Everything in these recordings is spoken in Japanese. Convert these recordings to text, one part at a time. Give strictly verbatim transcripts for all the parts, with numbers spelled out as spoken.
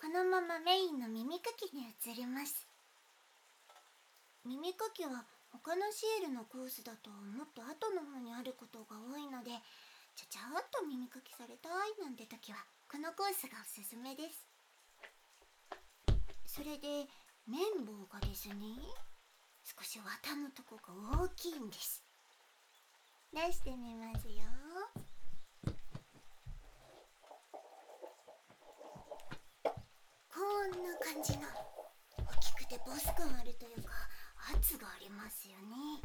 このままメインの耳かきに移ります。耳かきは他のシエルのコースだともっと後の方にあることが多いので、ちゃちゃっと耳かきされたいなんて時はこのコースがおすすめです。それで綿棒がですね、少し綿のとこが大きいんです。出してみますよ。こんな感じの大きくてボス感あるというか圧がありますよね。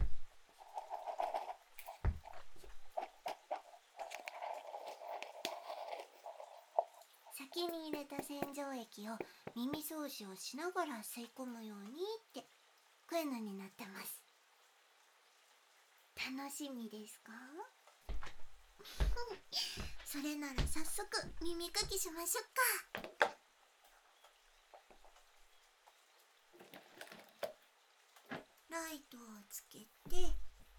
先に入れた洗浄液を耳掃除をしながら吸い込むようにってこういうのになってます。楽しみですか？それなら早速耳かきしましょうか。ライトをつけて、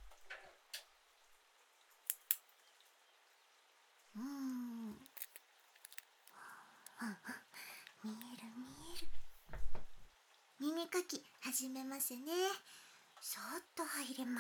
うーん見える見える。耳かき始めますね。そーっと入れます。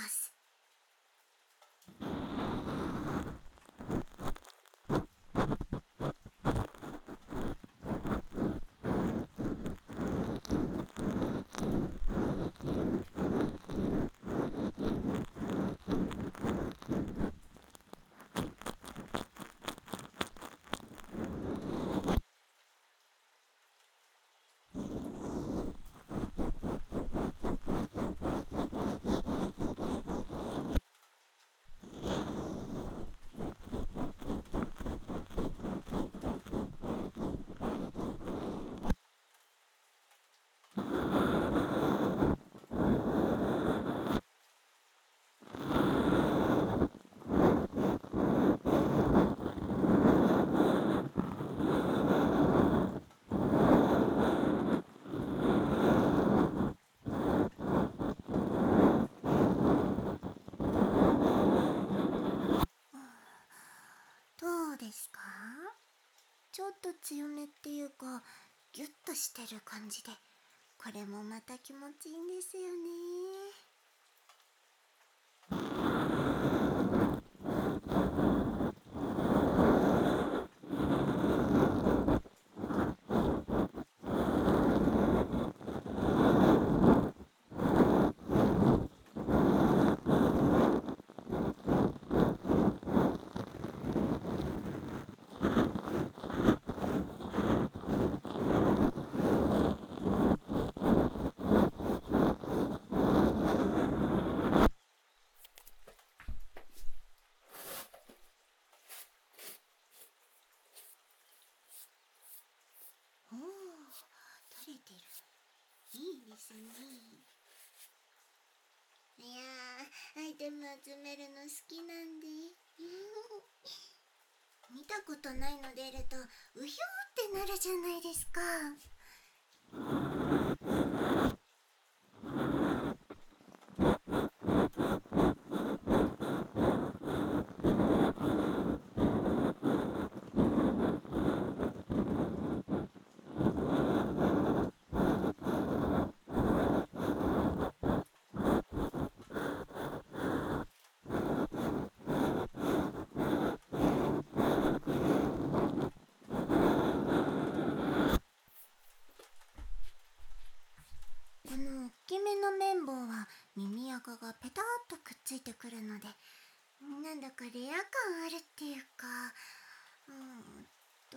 どうですか？ちょっと強めっていうかギュッとしてる感じで、これもまた気持ちいいんですよね。おお、取れてる。いいですね。いやー、アイテム集めるの好きなんで見たことないの出るとうひょーってなるじゃないですか。この大きめの綿棒は耳垢がペタッとくっついてくるので、なんだかレア感あるっていうか、うーんと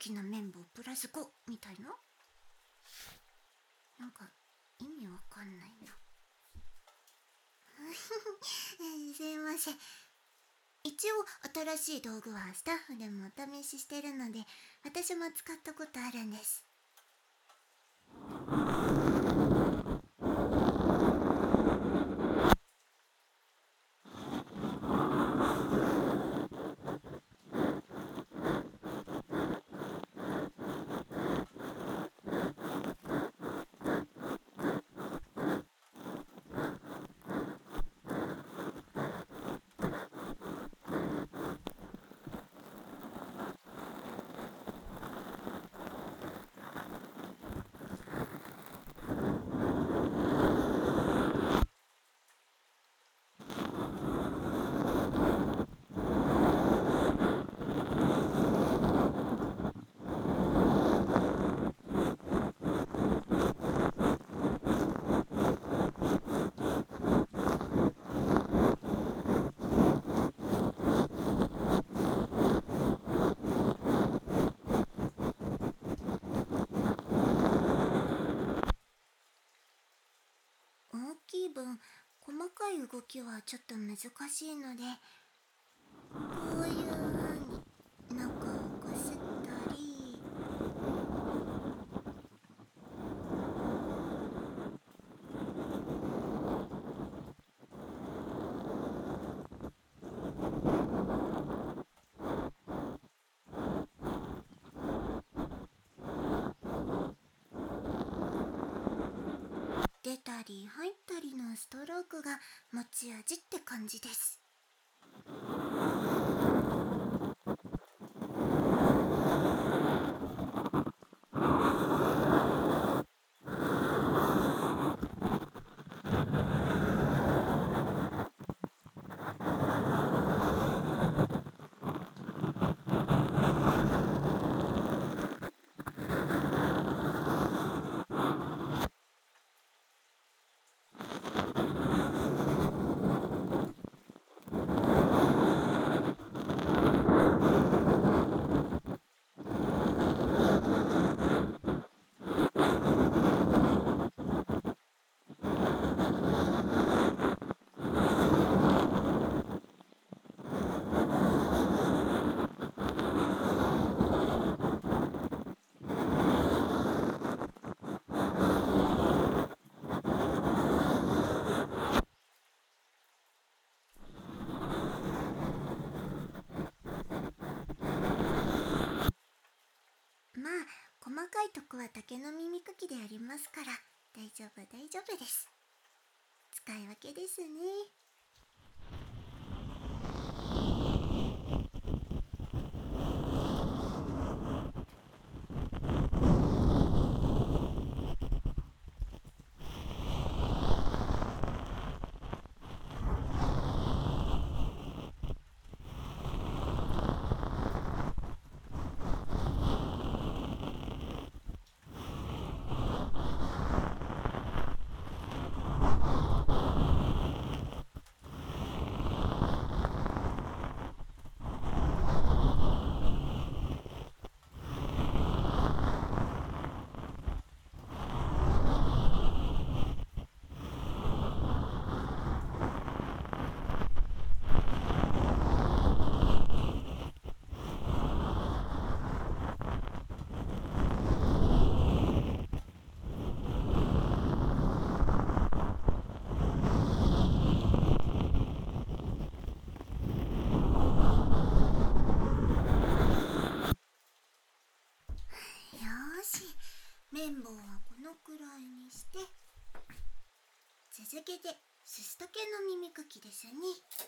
きな綿棒プラスごみたいな。なんか意味わかんないな。すいません。一応新しい道具はスタッフでもお試ししてるので、私も使ったことあるんです。大きい分、細かい動きはちょっと難しいので、こういう風に中をこすったり、出たり入ったりのストロークが持ち味って感じです。まあ、細かいとこは竹の耳かきでありますから、大丈夫大丈夫です。使い分けですね。よーし、綿棒はこのくらいにして、続けてすす竹の耳かきですね。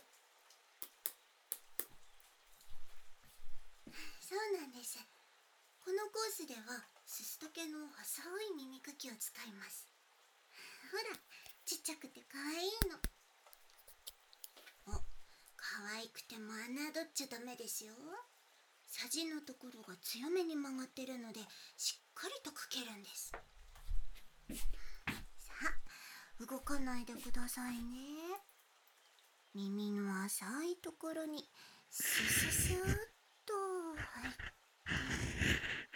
そうなんです。このコースではすす竹の細い耳かきを使います。ほら、ちっちゃくてかわいいの。お、かわいくても侮っちゃダメですよ。さじのところが強めに曲がってるので、しっかりとかけるんです。さあ、動かないでくださいね。耳の浅いところにスススーッと入って、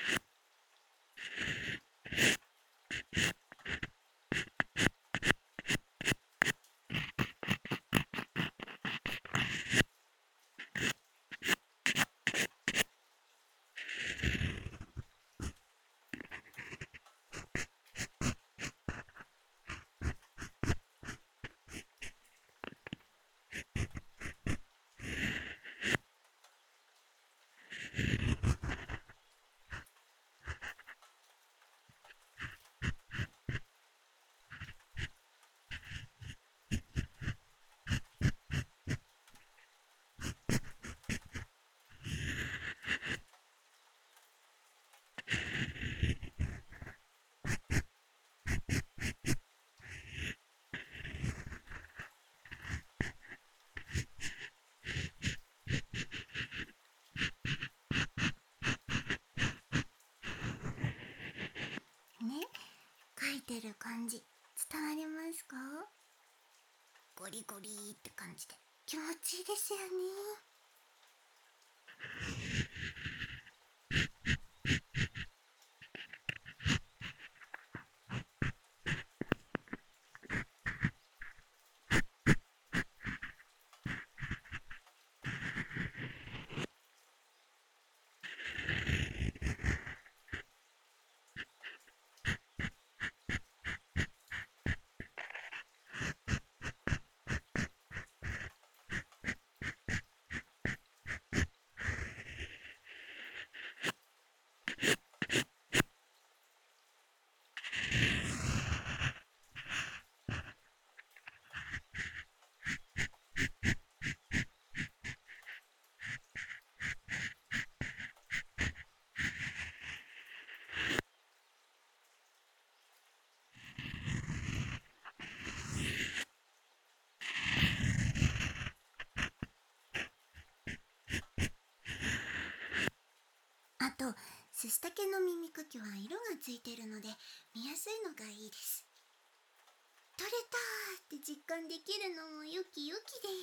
てる感じ伝わりますか？ゴリゴリって感じで気持ちいいですよね。あと、ススタケの耳かきは色がついてるので見やすいのがいいです。取れたーって実感できるのもよきよきで。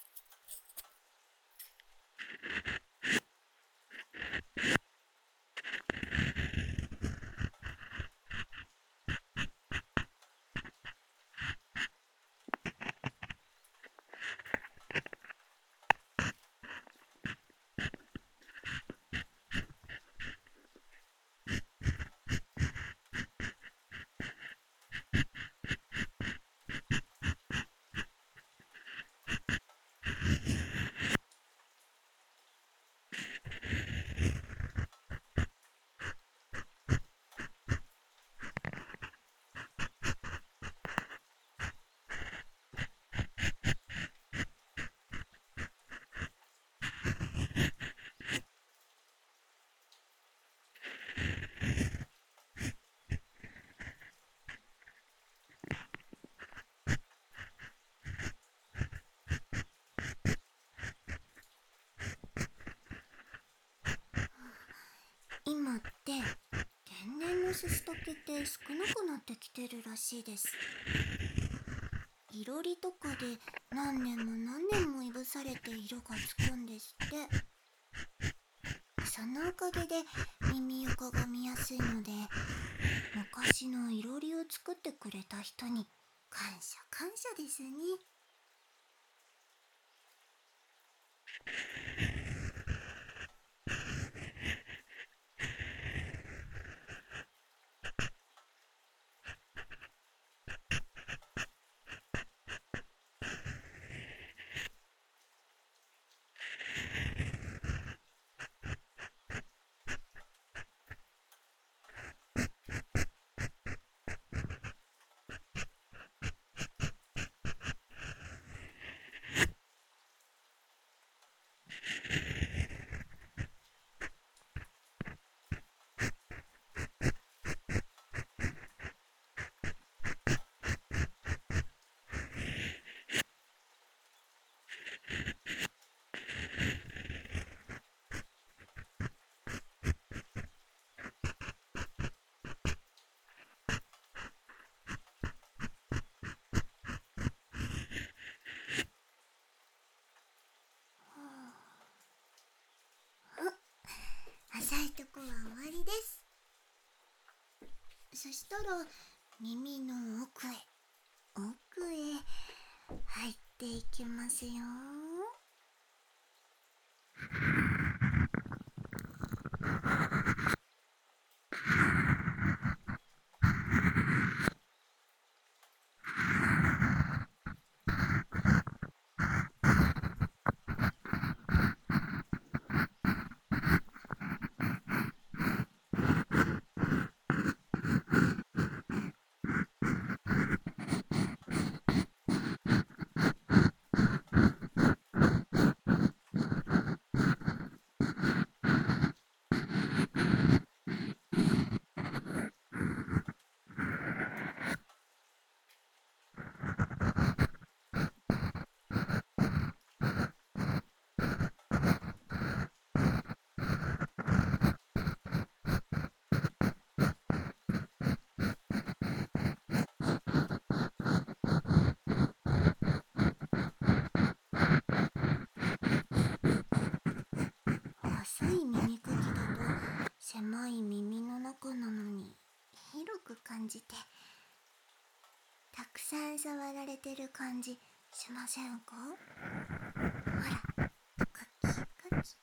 今って天然のススタケって少なくなってきてるらしいです。いろりとかで何年も何年もいぶされて色がつくんですって。そのおかげで耳垢が見やすいので、昔のいろりを作ってくれた人に感謝感謝ですね。浅いとこは終わりです。そしたら耳の奥へ奥へ入っていきますよ。 狭い耳の中なのに広く感じて、たくさん触られてる感じしませんか？ほら、カキカキ。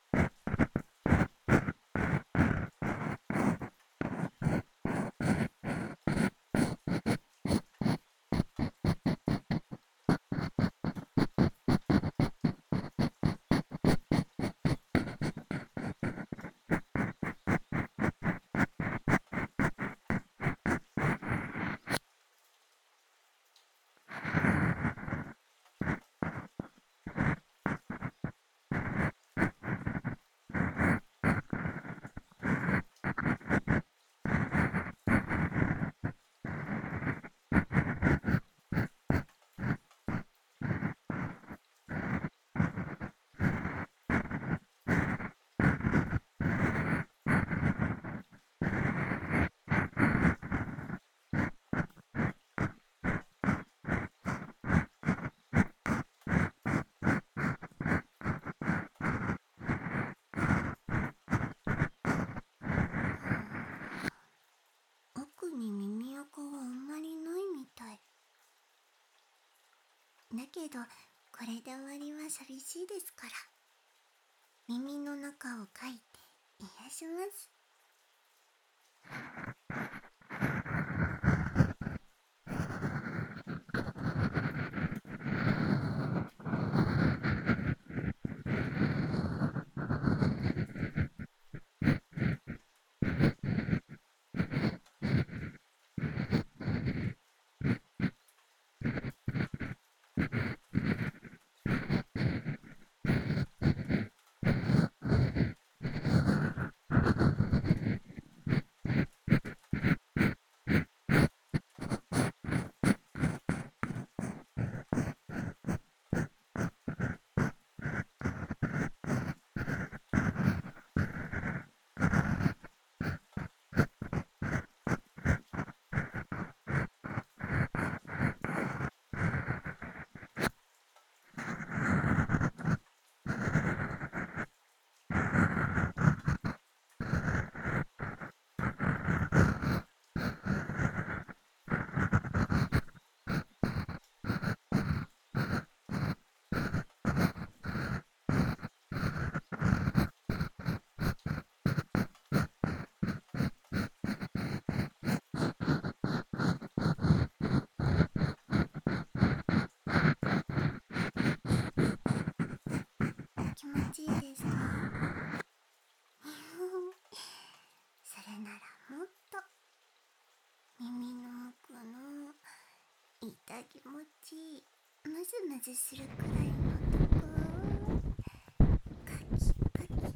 奥に耳垢はあんまりないみたい。だけどこれで終わりは寂しいですから、耳の中をかいて癒します。気持ちいいですか？それならもっと耳の奥の痛気持ちムズムズするくらいのとこ、カキカキ。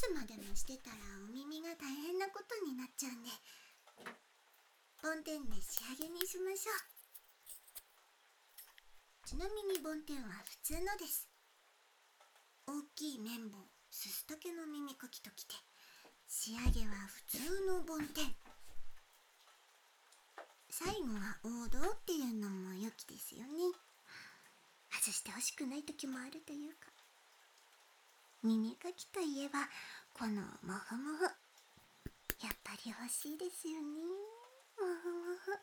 つまでもしてたらお耳が大変なことになっちゃうんで、梵天で仕上げにしましょう。ちなみに梵天は普通のです。大きい綿棒、すす竹の耳かきときて、仕上げは普通の梵天。最後は王道っていうのも良きですよね。外してほしくない時もあるというか。耳かきといえばこのモフモフ、やっぱり欲しいですよね。モフモフ。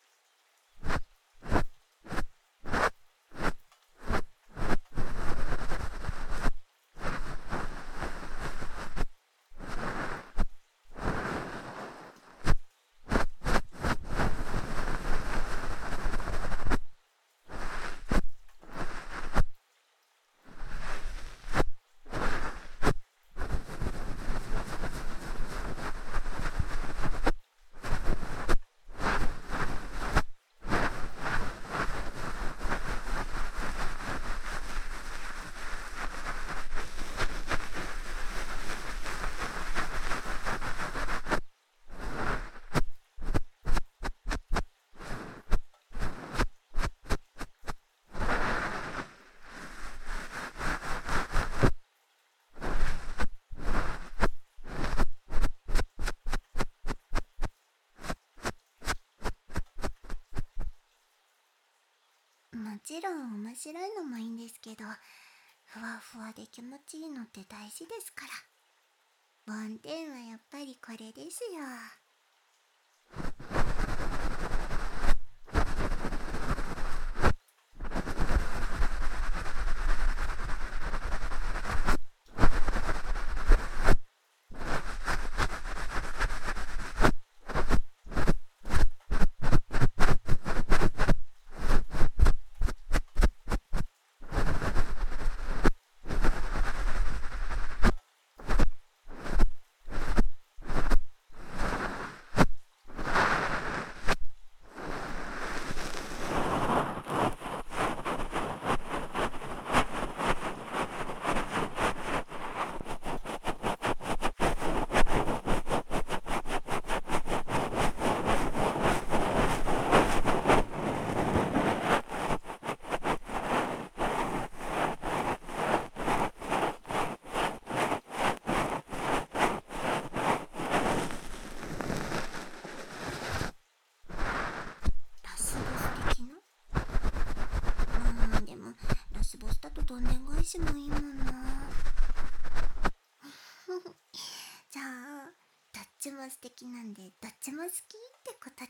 もちろん面白いのもいいんですけど、ふわふわで気持ちいいのって大事ですから。梵天はやっぱりこれですよ。どんでん返しもいいもんな。じゃあどっちも素敵なんでどっちも好きってことで。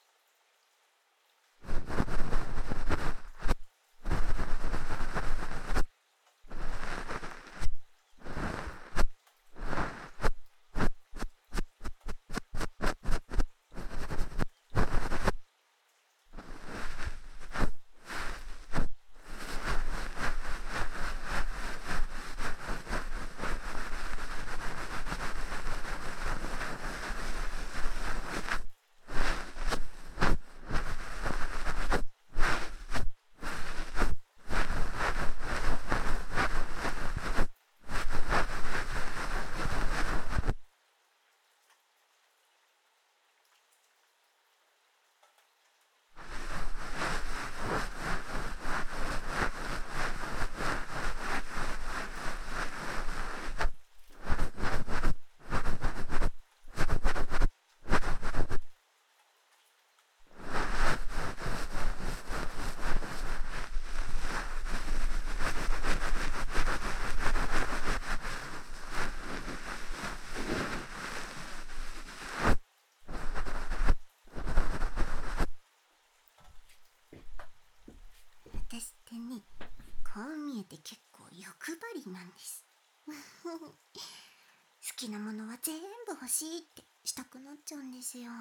私ってね、こう見えて結構欲張りなんです。好きなものは全部欲しいってしたくなっちゃうんですよ。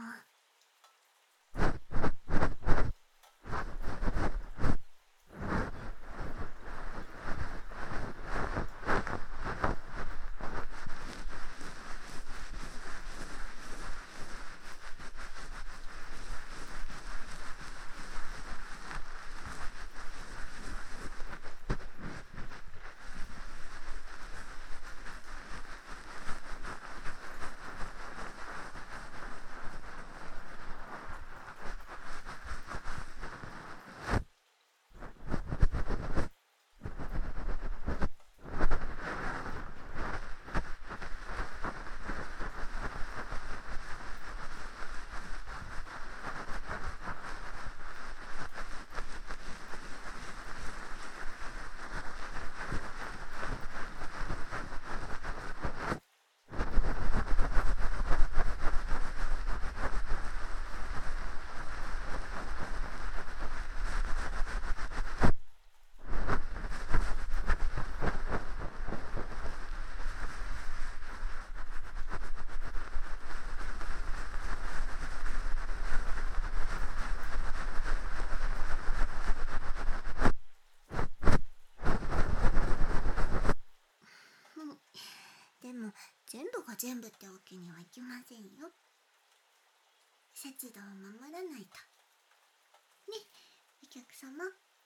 でも全部が全部ってわけにはいきませんよ。節度を守らないとね、お客様。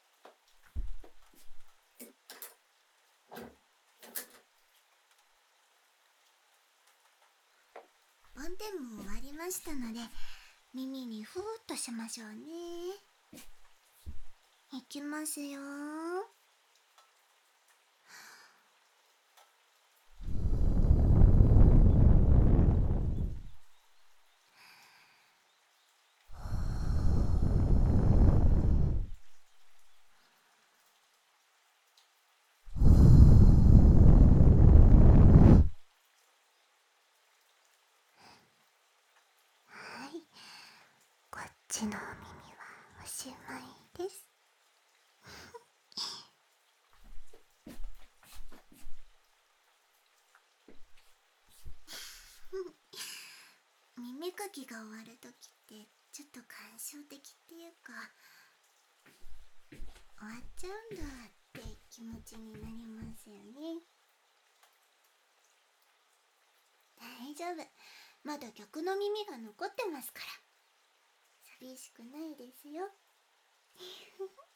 梵天も終わりましたので、耳にふーっとしましょうね。いきますよ。はい、こっちのお耳はおしまいです。耳かきが終わるときってちょっと感傷的っていうか、終わっちゃうんだって気持ちになりますよね。大丈夫、まだ逆の耳が残ってますから、寂しくないですよ。